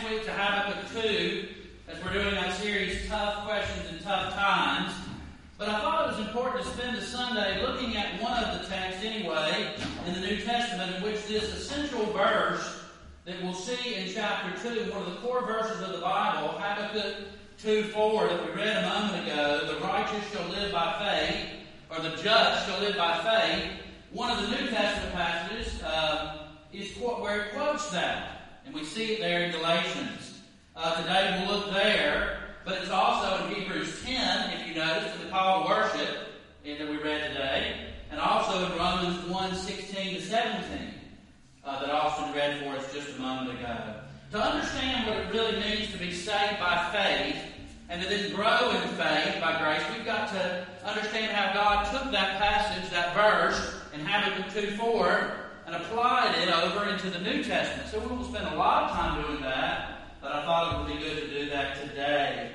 next week to Habakkuk 2, as we're doing that series, Tough Questions in Tough Times. But I thought it was important to spend the Sunday looking at one of the texts anyway in the New Testament, in which this essential verse that we'll see in chapter 2, one of the core verses of the Bible, Habakkuk 2:4, that we read a moment ago, the righteous shall live by faith, or the just shall live by faith. One of the New Testament passages is where it quotes that, and we see it there in Galatians. Today we'll look there, but it's also in Hebrews 10, if you notice, to the call to worship that we read today, and also in Romans 1:16-17 that Austin read for us just a moment ago. To understand what it really means to be saved by faith, and to then grow in faith by grace, we've got to understand how God took that passage, that verse, in Habakkuk 2:4, and applied it over into the New Testament. So we will spend a lot of time doing that, but I thought it would be good to do that today.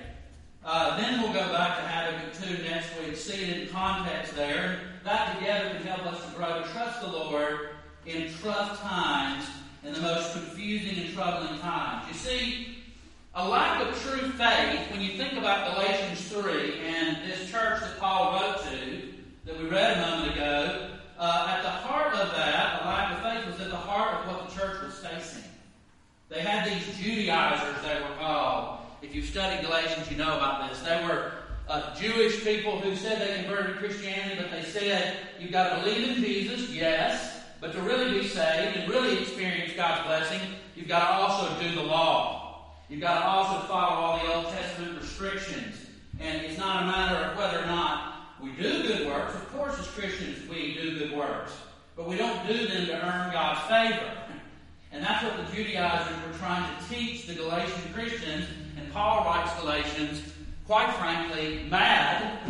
Then we'll go back to Habakkuk 2 next week, see it in context there. That together can help us to grow to trust the Lord in tough times, in the most confusing and troubling times. You see, a lack of true faith, when you think about Galatians 3 and this church that Paul wrote to, that we read a moment ago, at the heart of that, a lack of faith was at the heart of what the church was facing. They had these Judaizers, they were called. If you've studied Galatians, you know about this. They were Jewish people who said they converted to Christianity, but they said, you've got to believe in Jesus, yes, but to really be saved and really experience God's blessing, you've got to also do the law. You've got to also follow all the Old Testament restrictions. And it's not a matter of whether or not we do good works. Of course, as Christians, we do good works. But we don't do them to earn God's favor. And that's what the Judaizers were trying to teach the Galatian Christians. And Paul writes Galatians, quite frankly, mad.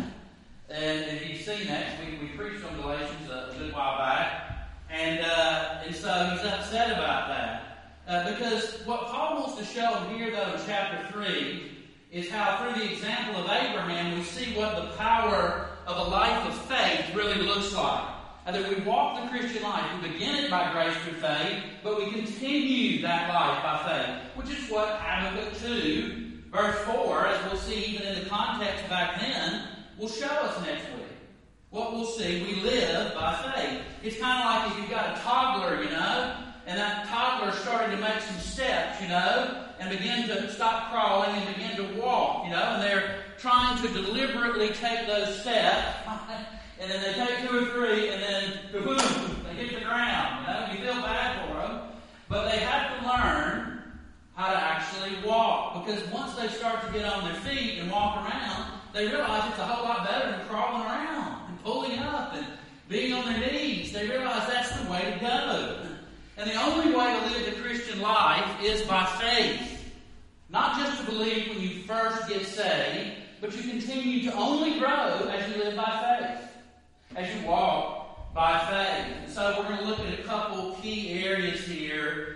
And if you've seen that, we preached on Galatians a good while back. And so he's upset about that. Because what Paul wants to show here, though, in chapter 3, is how through the example of Abraham, we see what the power of a life of faith really looks like. And that we walk the Christian life. We begin it by grace through faith, but we continue that life by faith, which is what Habakkuk 2, verse 4, as we'll see even in the context back then, will show us next week. What we'll see, we live by faith. It's kind of like if you've got a toddler, and that toddler started to make some steps, and begin to stop crawling and begin to walk, and they're trying to deliberately take those steps, and then they take 2 or 3, and then, boom, they hit the ground, you feel bad for them, but they have to learn how to actually walk, because once they start to get on their feet and walk around, they realize it's a whole lot better than crawling around and pulling up and being on their knees. They realize that's the way to go. And the only way to live the Christian life is by faith. Not just to believe when you first get saved, but you continue to only grow as you live by faith, as you walk by faith. And so we're going to look at a couple key areas here,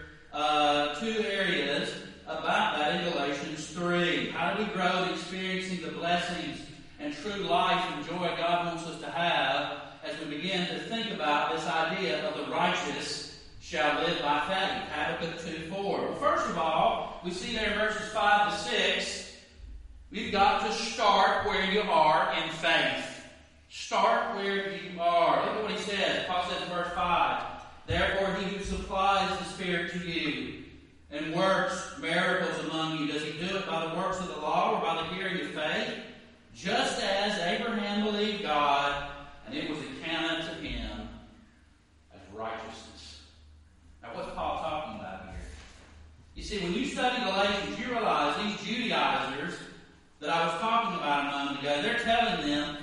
2 areas about that in Galatians 3. How do we grow in experiencing the blessings and true life and joy God wants us to have as we begin to think about this idea of the righteous shall live by faith. Habakkuk 2:4. Well, first of all, we see there in verses 5 to 6, we've got to start where you are in faith. Start where you are. Look at what he says. Paul says in verse 5, therefore he who supplies the Spirit to you and works miracles among you, does he do it by the works of the law or by the hearing of faith? Just as Abraham believed God, and it was accounted to him as righteousness. Now, what's Paul talking about here? You see, when you study Galatians, you realize these Judaizers that I was talking about a moment ago, they're telling them,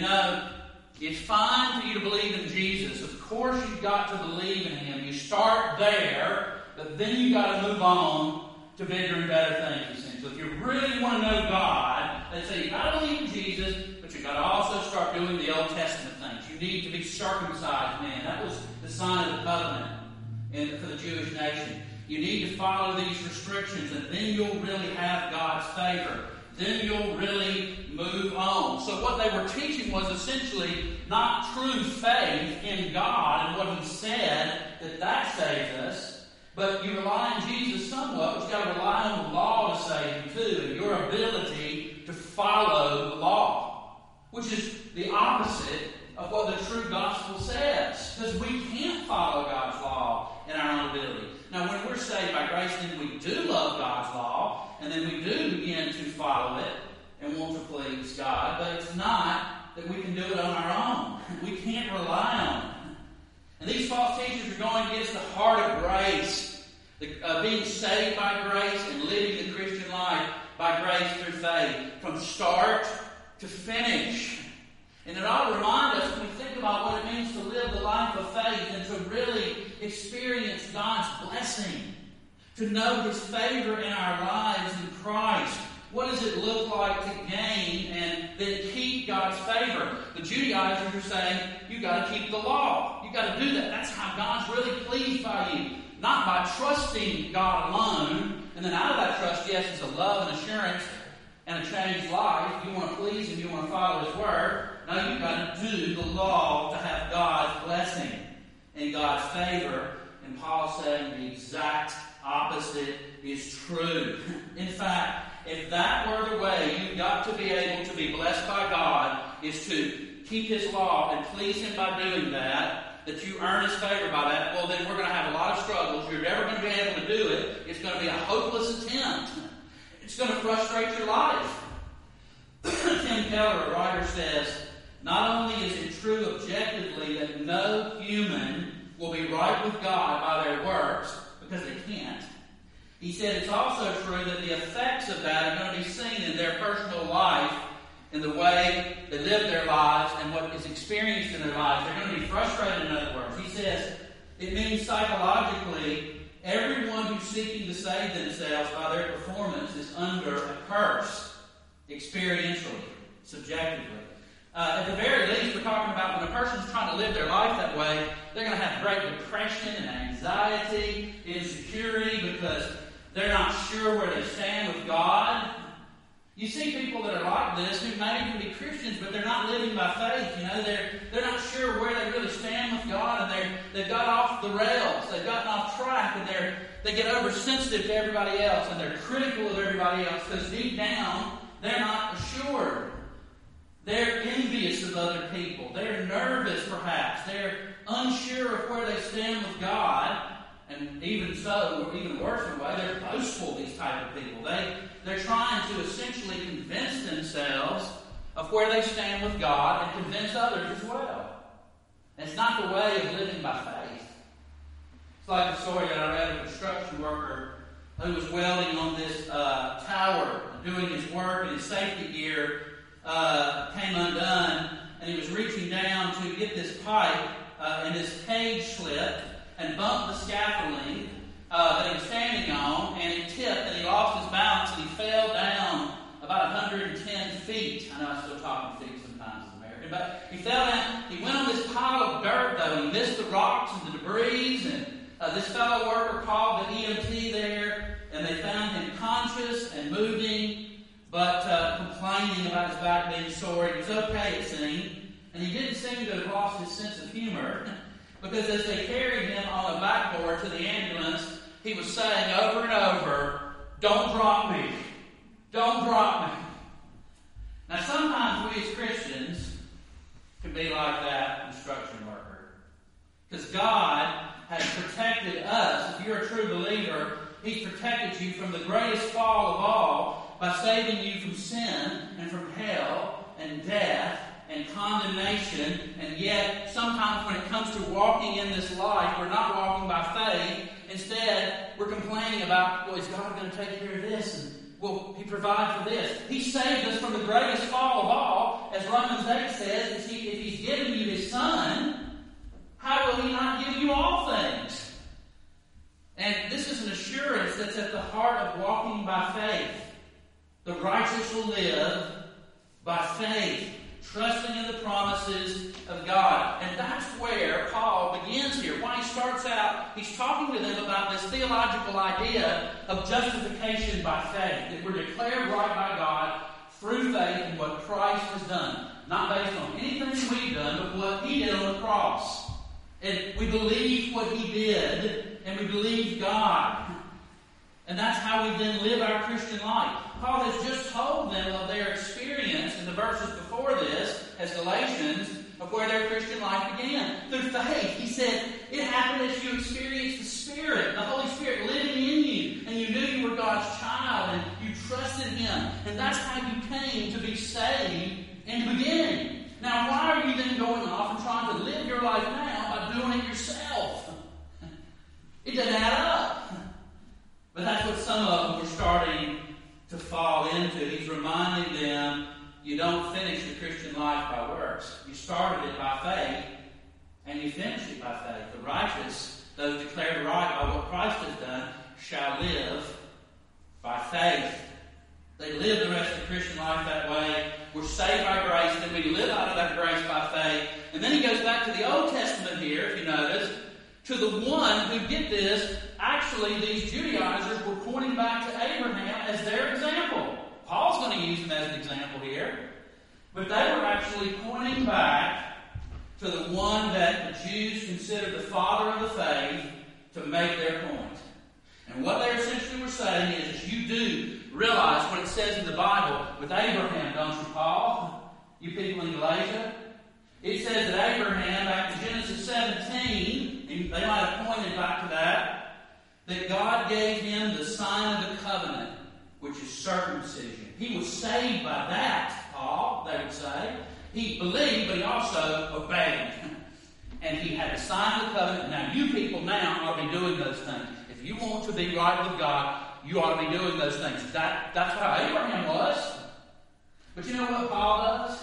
it's fine for you to believe in Jesus. Of course you've got to believe in him. You start there, but then you've got to move on to bigger and better things. So if you really want to know God, they say you've got to believe in Jesus, but you've got to also start doing the Old Testament things. You need to be circumcised, man. That was the sign of the covenant for the Jewish nation. You need to follow these restrictions, and then you'll really have God's favor. Then you'll really move on. So what they were teaching was essentially not true faith in God and what he said that saves us, But you rely on Jesus somewhat, but you've got to rely on the law to save you too, and your ability to follow the law, which is the opposite of what the true gospel says. Because we can't follow God's law in our own ability. Now, when we're saved by grace, then we do love God's law, and then we do begin to follow it and want to please God. But it's not that we can do it on our own. We can't rely on it. And these false teachers are going against the heart of grace, being saved by grace and living the Christian life by grace through faith, from start to finish. And it ought to remind us when we think about what it means to live the life of faith and to really experience God's blessing, to know His favor in our lives in Christ. What does it look like to gain and then keep God's favor? The Judaizers are saying, you've got to keep the law. You've got to do that. That's how God's really pleased by you. Not by trusting God alone, and then out of that trust, yes, it's a love and assurance and a changed life. You want to please Him, you want to follow His Word. Now you've got to do the law to have God's blessing and God's favor. And Paul's saying the exact opposite is true. In fact, if that were the way you've got to be able to be blessed by God, is to keep His law and please Him by doing that you earn His favor by that, well then we're going to have a lot of struggles. You're never going to be able to do it. It's going to be a hopeless attempt. It's going to frustrate your life. Tim Keller, a writer, says, not only is it true objectively that no human will be right with God by their works, because they can't. He said it's also true that the effects of that are going to be seen in their personal life, in the way they live their lives and what is experienced in their lives. They're going to be frustrated, in other words. He says it means psychologically everyone who's seeking to save themselves by their performance is under a curse, experientially, subjectively. At the very least, we're talking about when a person's trying to live their life that way, they're going to have great depression and anxiety, insecurity, because they're not sure where they stand with God. You see people that are like this who may even be Christians, but they're not living by faith. You know, they're not sure where they really stand with God, and they've got off the rails. They've gotten off track, and they get oversensitive to everybody else, and they're critical of everybody else because deep down they're not assured. They're envious of other people. They're nervous, perhaps. They're unsure of where they stand with God. And even so, or even worse in a way, they're boastful, these type of people. They're trying to essentially convince themselves of where they stand with God and convince others as well. And it's not the way of living by faith. It's like the story that I read of a construction worker who was welding on this tower, doing his work, and his safety gear came undone, and he was reaching down to get this pipe, and this cage slipped and bumped the scaffolding that he was standing on, and it tipped, and he lost his balance, and he fell down about 110 feet. I know I'm still talking feet sometimes as American, but he fell down. He went on this pile of dirt, though. He missed the rocks and the debris, and this fellow worker called the EMT there, and they found him conscious and moving, but complaining about his back being sore. He was okay, it seemed, and he didn't seem to have lost his sense of humor, because as they carried him on a backboard to the ambulance, he was saying over and over, "Don't drop me. Don't drop me." Now, sometimes we as Christians can be like that construction worker, because God has protected us. If you're a true believer, He's protected you from the greatest fall of all by saving you from sin and from hell and death and condemnation. And yet, sometimes when it comes to walking in this life, we're not walking by faith. Instead, we're complaining about, well, is God going to take care of this? And will He provide for this? He saved us from the greatest fall of all. As Romans 8 says, if He's given you His Son, how will He not give you all things? And this is an assurance that's at the heart of walking by faith. The righteous will live by faith, trusting in the promises of God. And that's where Paul begins here. Why he starts out, he's talking to them about this theological idea of justification by faith. That we're declared right by God through faith in what Christ has done. Not based on anything we've done, but what He did on the cross. And we believe what He did, and we believe God. And that's how we then live our Christian life. Paul has just told them of their experience in the verses before this, as Galatians, of where their Christian life began. Through faith. He said, it happened as you experienced the Spirit, the Holy Spirit living in you, and you knew you were God's child, and you trusted Him. And that's how you came to be saved in the beginning. Now, why are you then going off and trying to live your life now by doing it yourself? It doesn't add up. But that's what some of them were starting to fall into. He's reminding them, you don't finish the Christian life by works. You started it by faith, and you finish it by faith. The righteous, those declared right by what Christ has done, shall live by faith. They live the rest of the Christian life that way. We're saved by grace, then we live out of that grace by faith. And then he goes back to the Old Testament here, if you notice, to the one who, get this, actually these Judaizers were pointing back to Abraham as their example. Paul's going to use him as an example here. But they were actually pointing back to the one that the Jews considered the father of the faith to make their point. And what they essentially were saying is, you do realize what it says in the Bible with Abraham, don't you, Paul? You people in Galatia? It says that Abraham, back in Genesis 17, and they might have pointed back to that God gave him the sign of the covenant, which is circumcision. He was saved by that, Paul, they would say. He believed, but he also obeyed. And he had the sign of the covenant. Now, you people now ought to be doing those things. If you want to be right with God, you ought to be doing those things. That's how Abraham was. But you know what Paul does?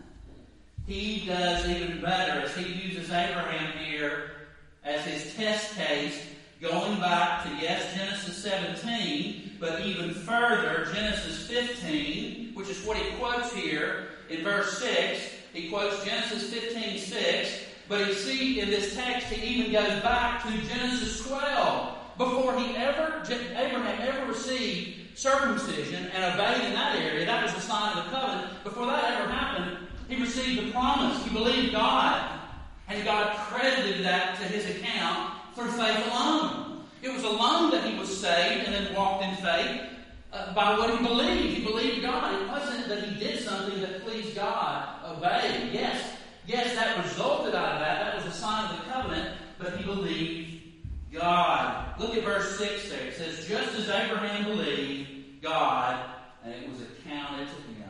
He does even better, as he uses Abraham here as his test case, going back to, yes, Genesis 17, but even further, Genesis 15, which is what he quotes here in verse 6. He quotes Genesis 15:6, but you see in this text he even goes back to Genesis 12. Before Abraham ever received circumcision and obeyed in that area, that was the sign of the covenant. Before that ever happened, he received the promise. He believed God. And God credited that to his account through faith alone. It was alone that he was saved and then walked in faith by what he believed. He believed God. It wasn't that he did something that pleased God, obeyed. Yes, that resulted out of that. That was a sign of the covenant, but he believed God. Look at verse 6 there. It says, just as Abraham believed God, and it was accounted to him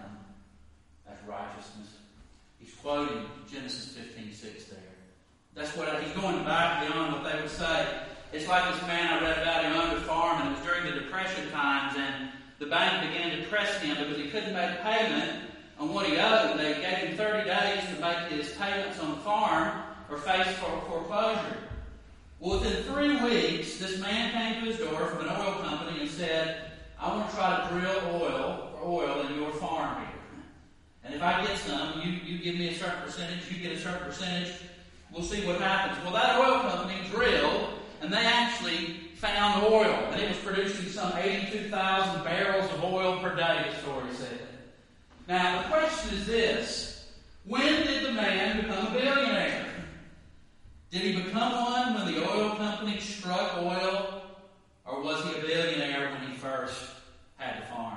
as righteousness. He's quoting Genesis 15:6 there. That's what he's going back beyond what they would say. It's like this man I read about, he owned a farm, and it was during the Depression times, and the bank began to press him because he couldn't make payment on what he owed. They gave him 30 days to make his payments on the farm or face foreclosure. Well, within 3 weeks, this man came to his door from an oil company and said, I want to try to drill oil in your farm here. And if I get some, you give me a certain percentage, you get a certain percentage, we'll see what happens. Well, that oil company drilled, and they actually found oil, and it was producing some 82,000 barrels of oil per day, the story said. Now, the question is this: when did the man become a billionaire? Did he become one when the oil company struck oil, or was he a billionaire when he first had the farm?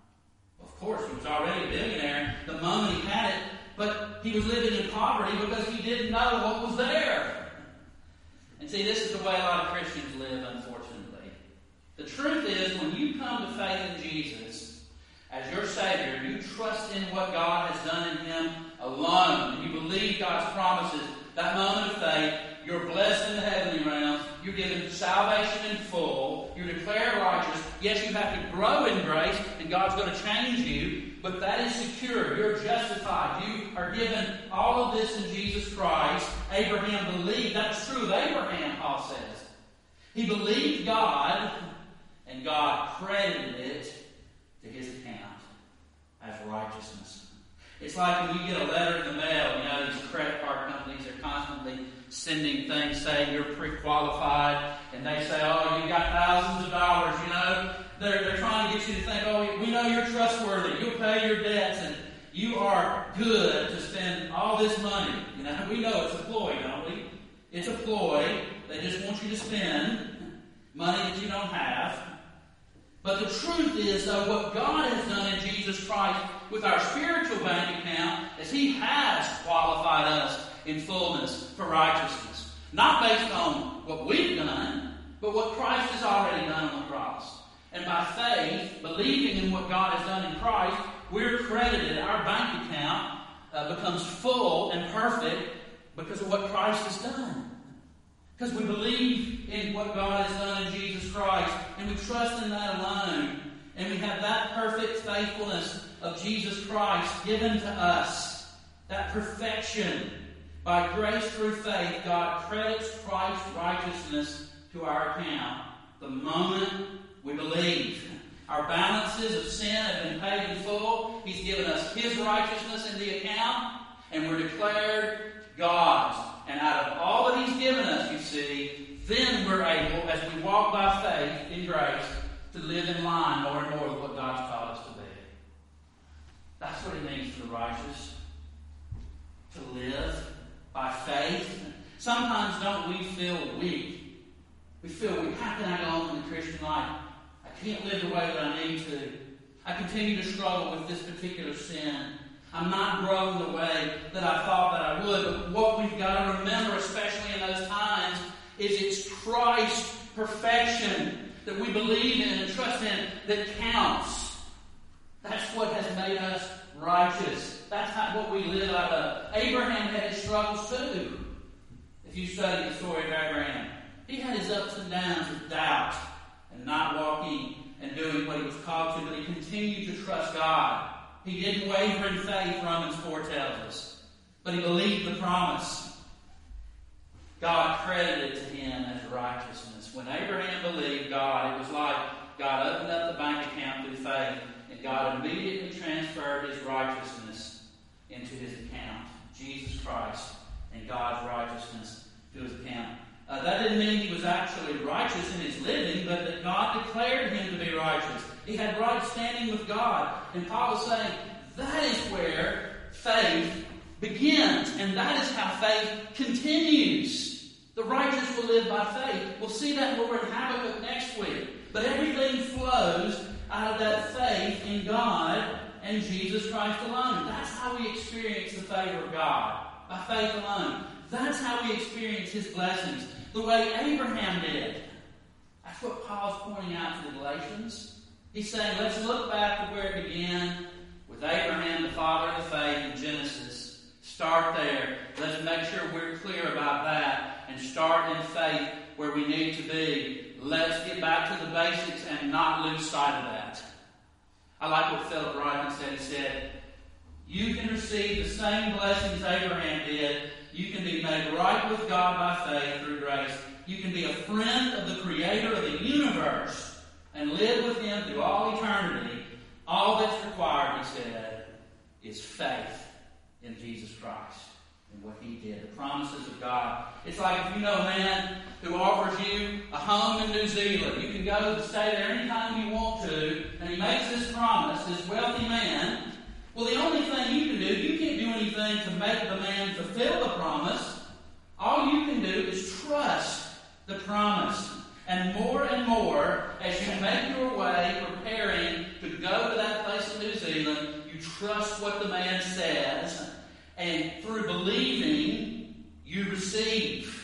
Of course, he was already a billionaire the moment he had it, but he was living in poverty because he didn't know what was there. And see, this is the way a lot of Christians live, unfortunately. The truth is, when you come to faith in Jesus as your Savior, you trust in what God has done in Him alone, and you believe God's promises, that moment of faith, you're blessed in the heavenly realms, you're given salvation in full, you're declared righteous. Yes, you have to grow in grace, and God's going to change you, but that is secure. You're justified. You are given all of this in Jesus Christ. Abraham believed. That's true of Abraham, Paul says. He believed God, and God credited it to his account as righteousness. It's like when you get a letter in the mail, these credit card companies are constantly sending things saying you're pre-qualified, and they say, oh, you got thousands of dollars, They're trying to get you to think, oh, we know you're trustworthy, you'll pay your debts, and you are good to spend all this money. We know it's a ploy, don't we? It's a ploy. They just want you to spend. money that you don't have. But the truth is, though, what God has done in Jesus Christ with our spiritual bank account is He has qualified us in fullness for righteousness. Not based on what we've done, but what Christ has already done on the cross. And by faith, believing in what God has done in Christ, we're credited. Our bank account becomes full and perfect because of what Christ has done. Because we believe in what God has done in Jesus Christ, and we trust in that alone. And we have that perfect faithfulness of Jesus Christ given to us. That perfection. By grace through faith, God credits Christ's righteousness to our account the moment we believe. Our balances of sin have been paid in full. He's given us His righteousness in the account, and we're declared God's. And out of all that He's given us, you see, then we're able, as we walk by faith in grace, to live in line more and more with what God's taught us to be. That's what it means for the righteous. To live by faith. Sometimes don't we feel weak? We feel weak. How can I go on in the Christian life? I can't live the way that I need to. I continue to struggle with this particular sin. I'm not growing the way that I thought that I would. But what we've got to remember, especially in those times, is it's Christ's perfection that we believe in and trust in that counts. That's what has made us righteous. That's what we live out of. Abraham had his struggles too. If you study the story of Abraham, he had his ups and downs of doubt and not walking and doing what he was called to, but he continued to trust God. He didn't waver in faith, Romans 4 tells us. But he believed the promise. God credited to him as righteousness. When Abraham believed God, it was like God opened up the bank account through faith, and God immediately transferred His righteousness into his account. Jesus Christ and God's righteousness to his account. That didn't mean he was actually righteous in his living, but that God declared him to be righteous. He had right standing with God. And Paul is saying that is where faith begins. And that is how faith continues. The righteous will live by faith. We'll see that when we're in Habakkuk next week. But everything flows out of that faith in God and Jesus Christ alone. That's how we experience the favor of God. By faith alone. That's how we experience His blessings. The way Abraham did. That's what Paul's pointing out to the Galatians. He's saying, let's look back to where it began with Abraham, the father of the faith, in Genesis. Start there. Let's make sure we're clear about that and start in faith where we need to be. Let's get back to the basics and not lose sight of that. I like what Philip Ryken said. He said, you can receive the same blessings Abraham did. You can be made right with God by faith through grace. You can be a friend of the Creator of the universe and live with Him through all eternity. All that's required, he said, is faith in Jesus Christ and what He did. The promises of God. It's like if you know a man who offers you a home in New Zealand. You can go and stay there anytime you want to, and he makes this promise, this wealthy man. Well, the only thing you can do, you can't do anything to make the man fulfill the promise. All you can do is trust the promise. And more, as you make your way preparing to go to that place in New Zealand, you trust what the man says. And through believing, you receive.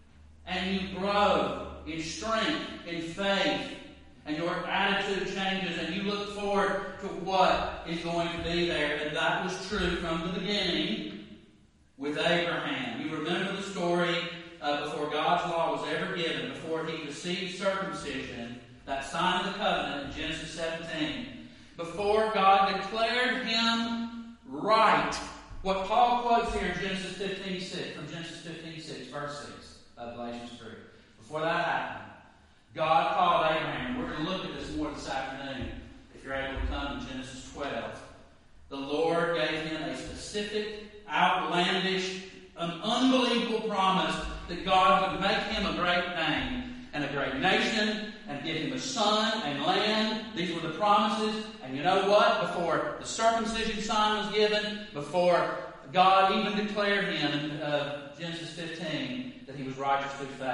And you grow in strength, in faith. And your attitude changes, and you look forward to what is going to be there. And that was true from the beginning with Abraham. You remember the story before God's law was ever given, before he received circumcision, that sign of the covenant in Genesis 17. Before God declared him right. What Paul quotes here in Genesis 15:6, from Genesis 15:6, verse 6 of Galatians 3. Before that happened, God called Abraham. We're going to look at this more this afternoon, if you're able to come in Genesis 12. The Lord gave him a specific, outlandish, unbelievable promise that God would make him a great name and a great nation and give him a son and land. These were the promises. And you know what? Before the circumcision sign was given, before God even declared him in Genesis 15 that he was righteous through faith,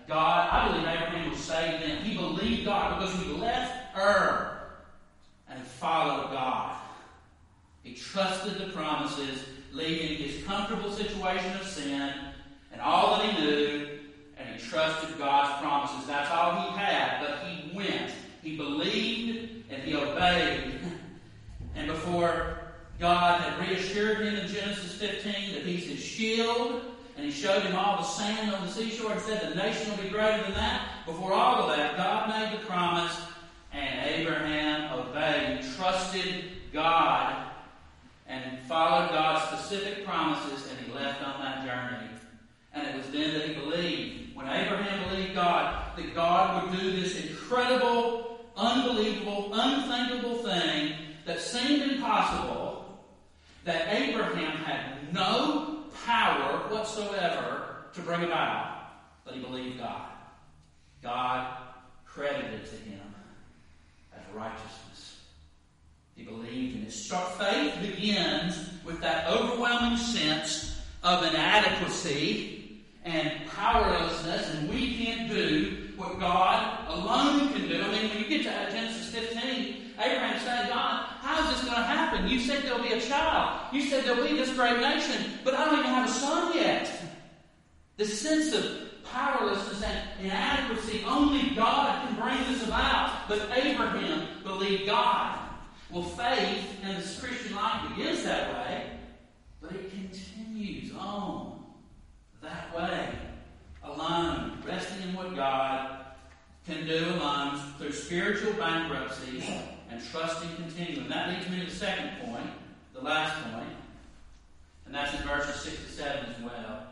God, I believe Abraham was saved then. He believed God because he left Ur and he followed God. He trusted the promises, leaving his comfortable situation of sin and all that he knew, and he trusted God's promises. That's all he had, but he went. He believed and he obeyed. And before God had reassured him in Genesis 15 that he's his shield, and he showed him all the sand on the seashore and said the nation will be greater than that. Before all of that, God made the promise, and Abraham obeyed. He trusted God and followed God's specific promises, and he left on that journey. And it was then that he believed. When Abraham believed God, that God would do this incredible, unbelievable, unthinkable thing that seemed impossible, that Abraham had no power whatsoever to bring about, but he believed God. God credited it to him as righteousness. He believed in it. Faith begins with that overwhelming sense of inadequacy and powerlessness, and we can't do what God alone can do. I mean, when you get to Genesis 15, Abraham said, God, how is this going to happen? You said there'll be a child. You said there'll be this great nation, but I don't even have a son yet. The sense of powerlessness and inadequacy, only God can bring this about. But Abraham believed God. Well, faith in this Christian life begins that way, but it continues on that way, alone, resting in what God can do alone through spiritual bankruptcies and trusting continuing. That leads me to the second point, the last point, and that's in verses 6 to 7 as well.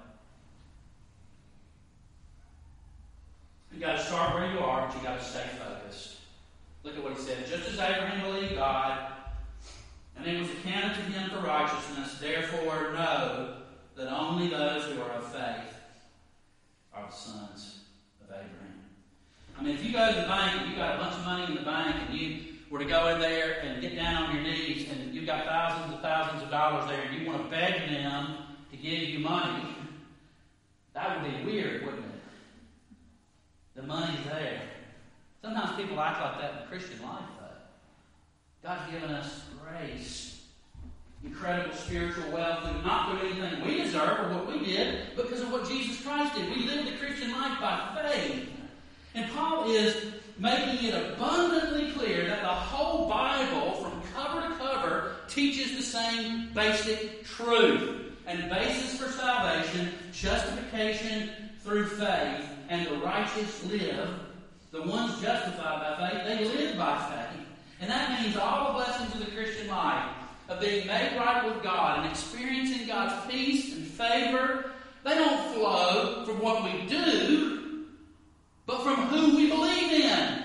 You've got to start where you are, but you've got to stay focused. Look at what he said. Just as Abraham believed God, and it was accounted to him for righteousness, therefore know that only those who are of faith are the sons of Abraham. I mean, if you go to the bank and you've got a bunch of money in the bank and you were to go in there and get down on your knees and you've got thousands of dollars there and you want to beg them to give you money, that would be weird, wouldn't it? The money's there. Sometimes people act like that in the Christian life, though. God's given us grace, incredible spiritual wealth, and not through anything we deserve or what we did, but because of what Jesus Christ did. We live the Christian life by faith. And Paul is making it abundantly clear that the whole Bible, from cover to cover, teaches the same basic truth. And basis for salvation, justification through faith, and the righteous live. The ones justified by faith, they live by faith. And that means all the blessings of the Christian life, of being made right with God and experiencing God's peace and favor, they don't flow from what we do, but from who we believe in.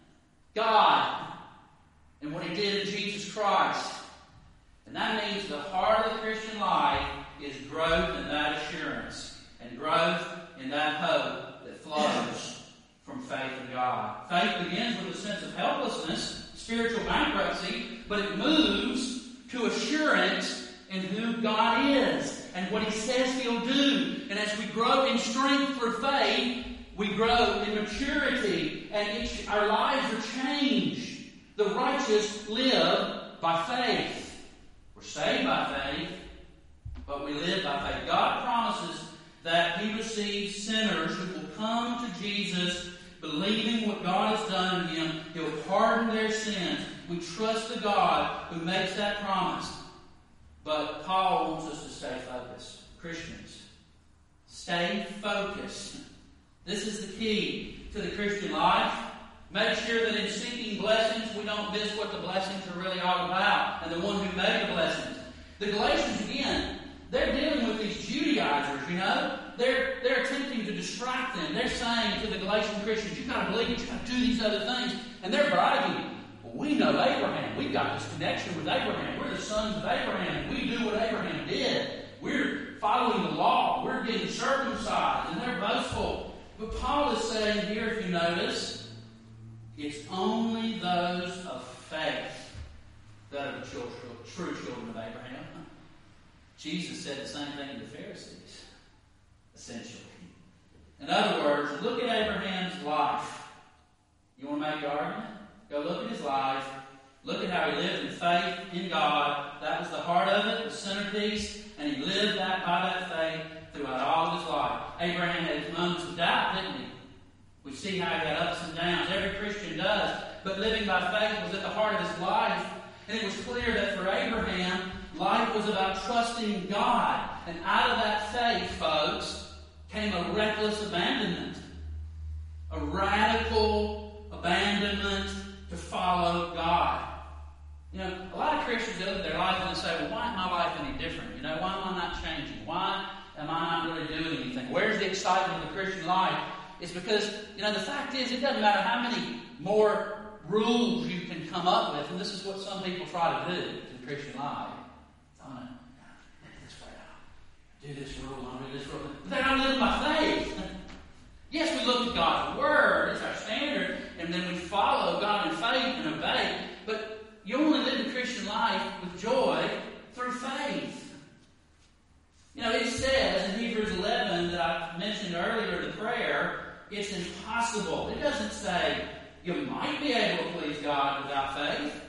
God. And what He did in Jesus Christ. And that means the heart of the Christian life is growth in that assurance. And growth in that hope that flows from faith in God. Faith begins with a sense of helplessness, spiritual bankruptcy, but it moves to assurance in who God is and what He says He'll do. And as we grow in strength through faith, we grow in maturity, and our lives are changed. The righteous live by faith. We're saved by faith, but we live by faith. God promises that He receives sinners who will come to Jesus believing what God has done in Him. He'll pardon their sins. We trust the God who makes that promise. But Paul wants us to stay focused. Christians, stay focused. This is the key to the Christian life. Make sure that in seeking blessings, we don't miss what the blessings are really all about and the one who made the blessings. The Galatians, again, they're dealing with these Judaizers, you know. They're attempting to distract them. They're saying to the Galatian Christians, you've got to believe, you've got to do these other things. And they're bragging, well, we know Abraham. We've got this connection with Abraham. We're the sons of Abraham, and we do what Abraham did. We're following the law. We're getting circumcised, and they're boastful. But Paul is saying here, if you notice, it's only those of faith that are the true children of Abraham. Jesus said the same thing to the Pharisees, essentially. In other words, look at Abraham's life. You want to make the argument? Go look at his life. Look at how he lived in faith in God. That was the heart of it, the centerpiece, and he lived that by that faith throughout all of his life. Abraham had his moments of doubt, didn't he? We see how he had ups and downs. Every Christian does. But living by faith was at the heart of his life. And it was clear that for Abraham, life was about trusting God. And out of that faith, folks, came a reckless abandonment. A radical abandonment to follow God. You know, a lot of Christians look at their life and say, well, why is my life any different? You know, why am I not changing? Why am I not really doing anything? Where's the excitement of the Christian life? It's because, you know, the fact is, it doesn't matter how many more rules you can come up with, and this is what some people try to do in the Christian life. I'm going to live this way out. Do this rule, I'll do this rule. But they're not living by faith. Yes, we look at God's Word, it's our standard, and then we follow God in faith and obey, but you only live the Christian life with joy through faith. You know, it says in Hebrews 11 that I mentioned earlier in the prayer, it's impossible. It doesn't say you might be able to please God without faith.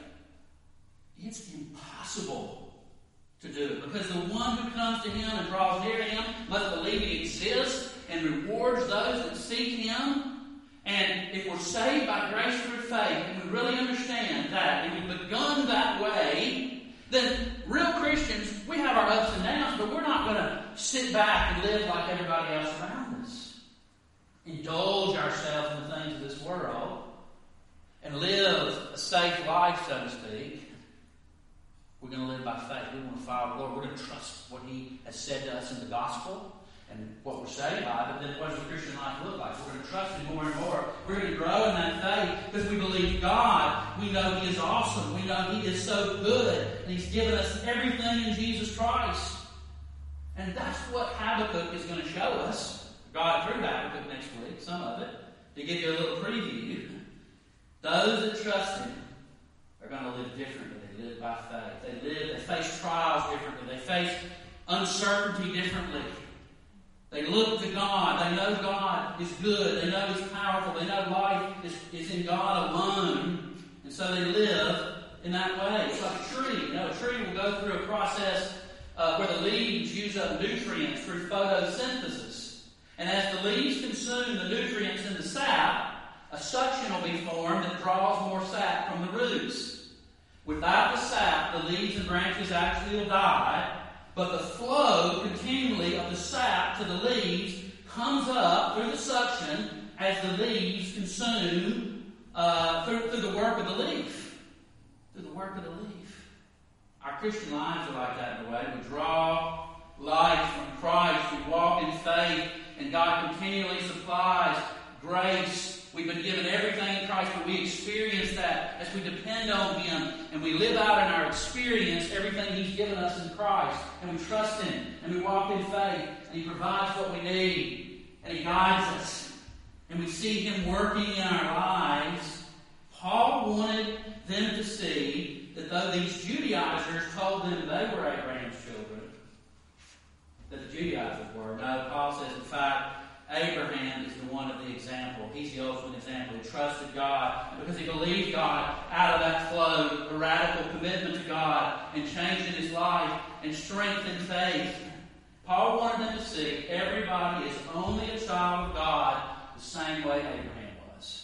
It's impossible to do it, because the one who comes to Him and draws near to Him must believe He exists and rewards those that seek Him. And if we're saved by grace through faith, and we really understand that, and we've begun that way, then real Christians, we have our ups and downs, but we're not going to sit back and live like everybody else around us. Indulge ourselves in the things of this world and live a safe life, so to speak. We're going to live by faith. We want to follow the Lord. We're going to trust what He has said to us in the gospel and what we're saved by. But then what does the Christian life look like? We're going to trust Him more and more. We're going to grow in that faith because we believe God. We know He is awesome. We know He is so good. And He's given us everything in Jesus Christ. And that's what Habakkuk is going to show us. God through Habakkuk next week, some of it, to give you a little preview. Those that trust Him are going to live differently. They live by faith. They face trials differently. They face uncertainty differently. They look to God. They know God is good. They know He's powerful. They know life is in God alone. And so they live in that way. It's like a tree. You know, a tree will go through a process where the leaves use up nutrients through photosynthesis. And as the leaves consume the nutrients in the sap, a suction will be formed that draws more sap from the roots. Without the sap, the leaves and branches actually will die, but the flow continually of the sap to the leaves comes up through the suction as the leaves consume through the work of the leaf. Through the work of the leaf. Our Christian lives are like that in a way. We draw life from Christ. We walk in faith, and God continually supplies grace. We've been given everything in Christ, but we experience that as we depend on Him and we live out in our experience everything He's given us in Christ. And we trust Him and we walk in faith and He provides what we need and He guides us. And we see Him working in our lives. Paul wanted them to see that though these Judaizers told them they were Abraham's children, that the Judaizers were. No, Paul says, in fact, Abraham is the one of the example. He's the ultimate example. He trusted God because he believed God. Out of that flowed a radical commitment to God and change in his life and strength in faith. Paul wanted them to see everybody is only a child of God the same way Abraham was.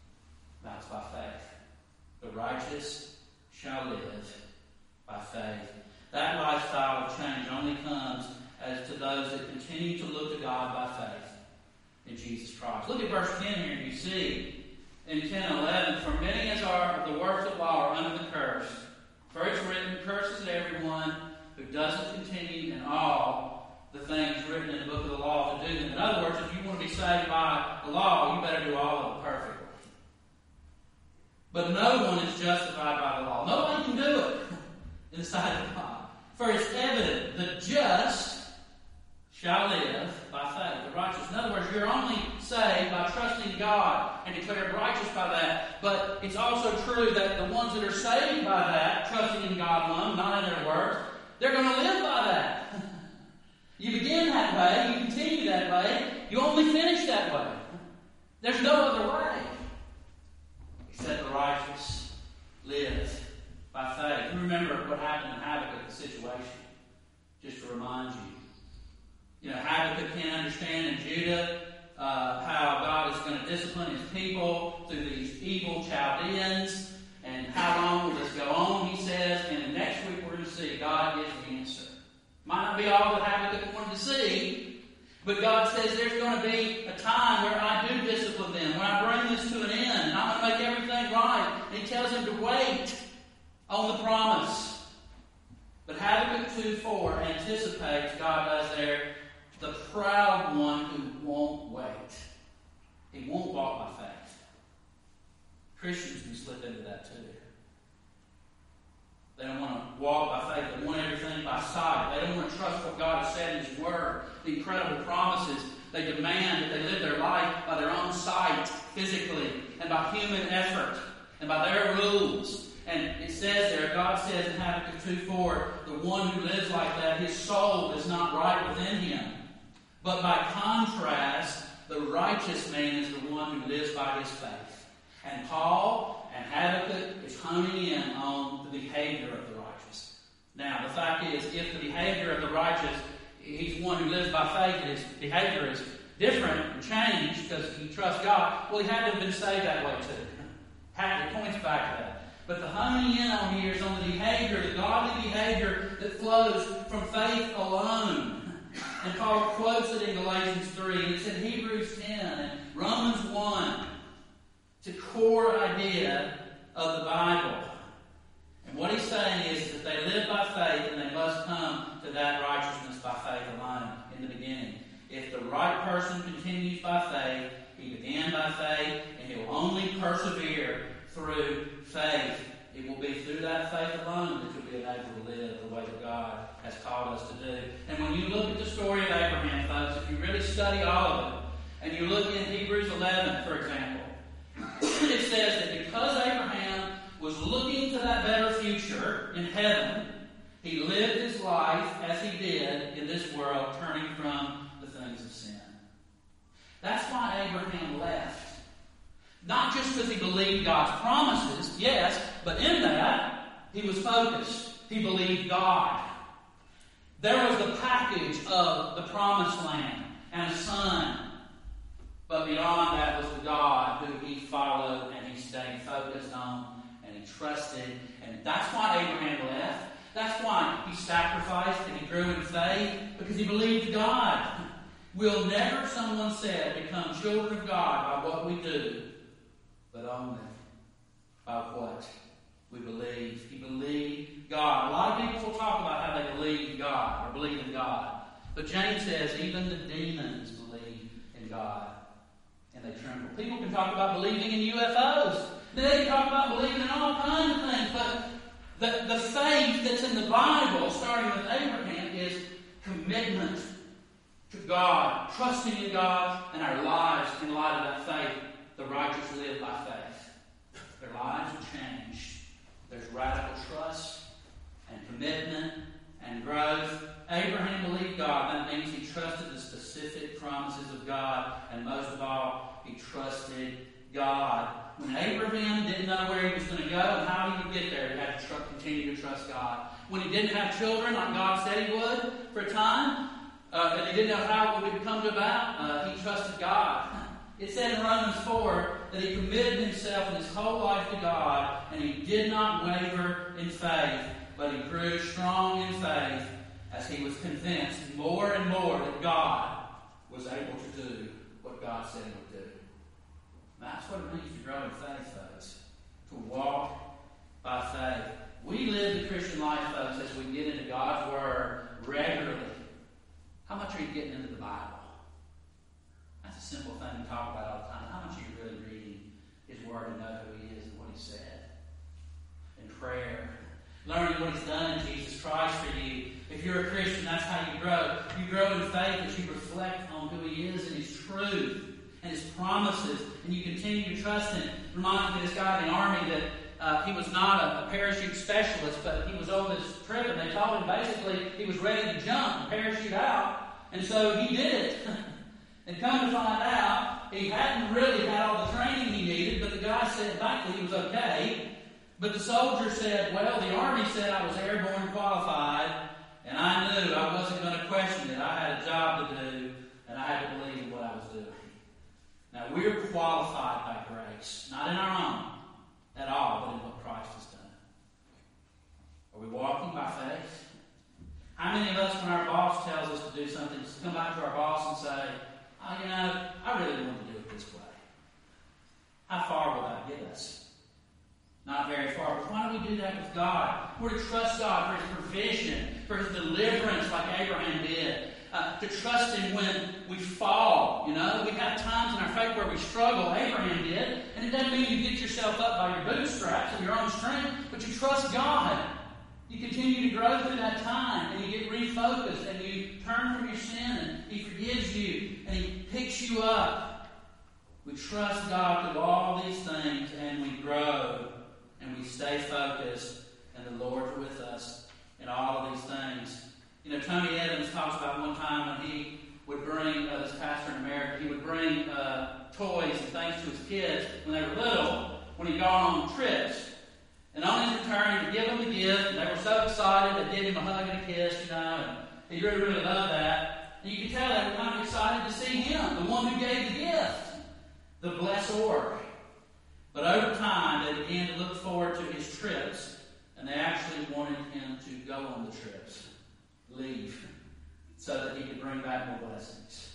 That's by faith. The righteous shall live by faith. That lifestyle of change only comes as to those that continue to look to God by faith in Jesus Christ. Look at verse 10 here, and you see in 10 and 11, for many as are the works of law are under the curse. For it's written, curses everyone who doesn't continue in all the things written in the book of the law to do them. In other words, if you want to be saved by the law, you better do all of it perfectly. But no one is justified by the law. Nobody can do it in the sight of God. For it's evident, the just shall live by faith, the righteous. In other words, you're only saved by trusting God and declared righteous by that. But it's also true that the ones that are saved by that, trusting in God alone, not in their works, they're going to live by that. You begin that way, you continue that way, You only finish that way. There's no other way. Except the righteous live by faith. You remember what happened in Habakkuk, the situation. Just to remind you. Habakkuk can't understand in Judah how God is going to discipline his people through these evil Chaldeans. And how long will this go on, he says. And next week we're going to see God gives the answer. Might not be all that Habakkuk wanted to see, but God says there's going to be a time where I do discipline them, when I bring this to an end, and I'm going to make everything right. And he tells him to wait on the promise. But Habakkuk 2:4 anticipates, God does there, the proud one who won't wait. He won't walk by faith. Christians can slip into that too. They don't want to walk by faith. They want everything by sight. They don't want to trust what God has said in His Word, the incredible promises. They demand that they live their life by their own sight, physically, and by human effort, and by their rules. And it says there, God says in Habakkuk 2:4, the one who lives like that, his soul is not right within him. But by contrast, the righteous man is the one who lives by his faith. And Paul and Habakkuk is honing in on the behavior of the righteous. Now, the fact is, if the behavior of the righteous, he's one who lives by faith, and his behavior is different and changed because he trusts God, well, he had to have been saved that way too. It points back to that. But the honing in on here is on the behavior, the godly behavior that flows from faith alone. And Paul quotes it in Galatians 3, and it's in Hebrews 10 and Romans 1. It's a core idea of the Bible. And what he's saying is that they live by faith and they must come to that righteousness by faith alone in the beginning. If the right person continues by faith, he began by faith, and he will only persevere through faith. It will be through that faith alone that you'll be able to live the way that God has called us to do. And when you look at the story of Abraham, folks, if you really study all of it, and you look in Hebrews 11, for example, it says that because Abraham was looking to that better future in heaven, he lived his life as he did in this world, turning from the things of sin. That's why Abraham left. Not just because he believed God's promises, yes, but in that, he was focused. He believed God. There was the package of the promised land and a son. But beyond that was the God who he followed and he stayed focused on and he trusted. And that's why Abraham left. That's why he sacrificed and he grew in faith, because he believed God. We'll never, someone said, become children of God by what we do, but only by what we believe. He believed God. A lot of people will talk about how they believe God or believe in God. But James says even the demons believe in God. And they tremble. People can talk about believing in UFOs. They can talk about believing in all kinds of things. But the faith that's in the Bible, starting with Abraham, is commitment to God, trusting in God, and our lives in light of that faith. The righteous live by faith. Their lives are changed. There's radical trust and commitment and growth. Abraham believed God. That means he trusted the specific promises of God. And most of all, he trusted God. When Abraham didn't know where he was going to go and how he would get there, he had to continue to trust God. When he didn't have children like God said he would for a time, and he didn't know how it would come to about, he trusted God. It said in Romans 4 that he committed himself and his whole life to God, and he did not waver in faith, but he grew strong in faith as he was convinced more and more that God was able to do what God said he would do. That's what it means to grow in faith, folks. To walk by faith. We live the Christian life, folks, as we get into God's Word regularly. How much are you getting into the Bible? That's a simple thing to talk about all the time. How much are you really reading His Word and know who He is and what He said? In prayer. Learning what He's done in Jesus Christ for you. If you're a Christian, that's how you grow. You grow in faith as you reflect on who He is and His truth and His promises, and you continue to trust Him. Reminds me of this guy in the Army that he was not a parachute specialist, but he was on this trip, and they told him basically he was ready to jump and parachute out, and so he did it. And come to find out, he hadn't really had all the training he needed, but the guy said, thankfully, he was okay. But the soldier said, well, the Army said I was airborne qualified, and I knew I wasn't going to question it. I had a job to do, and I had to believe in what I was doing. Now, we're qualified by grace, not in our own at all, but in what Christ has done. Are we walking by faith? How many of us, when our boss tells us to do something, just come back to our boss and say, oh, I really want to do it this way? How far will that get us? Not very far. But why do we do that with God? We're to trust God for His provision, for His deliverance like Abraham did. To trust Him when we fall. We have times in our faith where we struggle. Abraham did. And it doesn't mean you get yourself up by your bootstraps and your own strength, but you trust God. You continue to grow through that time, and you get refocused, and you turn from your sin, and He forgives you, and He picks you up. We trust God through all these things, and we grow, and we stay focused, and the Lord's with us in all of these things. Tony Evans talks about one time when he would bring, this pastor in America, he would bring toys and things to his kids when they were little, when he'd gone on trips. And on his return, he would give them the gift, and they were so excited, they'd give him a hug and a kiss, and he really, really loved that. And you could tell they were kind of excited to see him, the one who gave the gift, the blessor. But over time, they began to look forward to his trips, and they actually wanted him to go on the trips, leave, so that he could bring back more blessings.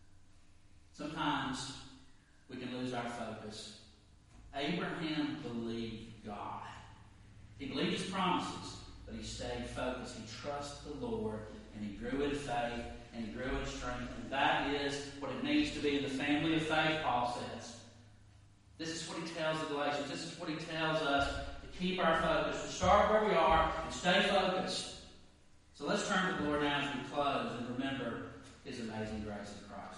Sometimes we can lose our focus. Abraham believed God. He believed His promises, but he stayed focused. He trusted the Lord, and he grew in faith, and he grew in strength. And that is what it means to be in the family of faith, Paul says. This is what he tells the Galatians. This is what he tells us to keep our focus, to start where we are and stay focused. So let's turn to the Lord now as we close and remember His amazing grace in Christ.